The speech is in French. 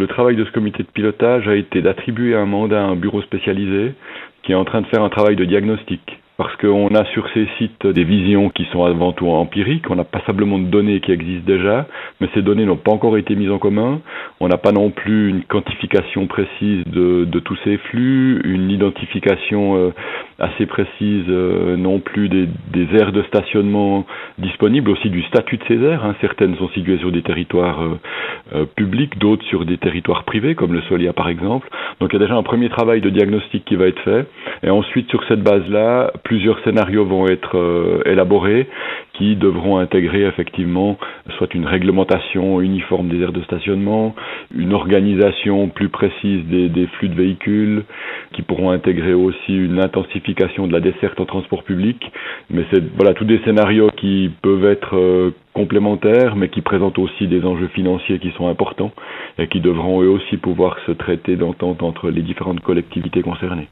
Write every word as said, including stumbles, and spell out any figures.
le travail de ce comité de pilotage a été d'attribuer un mandat à un bureau spécialisé qui est en train de faire un travail de diagnostic. Parce qu'on a sur ces sites des visions qui sont avant tout empiriques, on n'a pas simplement de données qui existent déjà, mais ces données n'ont pas encore été mises en commun. On n'a pas non plus une quantification précise de, de tous ces flux, une identification euh, assez précise euh, non plus des, des aires de stationnement disponibles, aussi du statut de ces aires. Hein. Certaines sont situées sur des territoires euh, euh, publics, d'autres sur des territoires privés, comme le Solia par exemple. Donc il y a déjà un premier travail de diagnostic qui va être fait, et ensuite sur cette base-là, plusieurs scénarios vont être euh, élaborés qui devront intégrer effectivement soit une réglementation uniforme des aires de stationnement, une organisation plus précise des, des flux de véhicules, qui pourront intégrer aussi une intensification de la desserte en transport public. Mais c'est voilà tous des scénarios qui peuvent être euh, complémentaires, mais qui présentent aussi des enjeux financiers qui sont importants et qui devront eux aussi pouvoir se traiter d'entente entre les différentes collectivités concernées.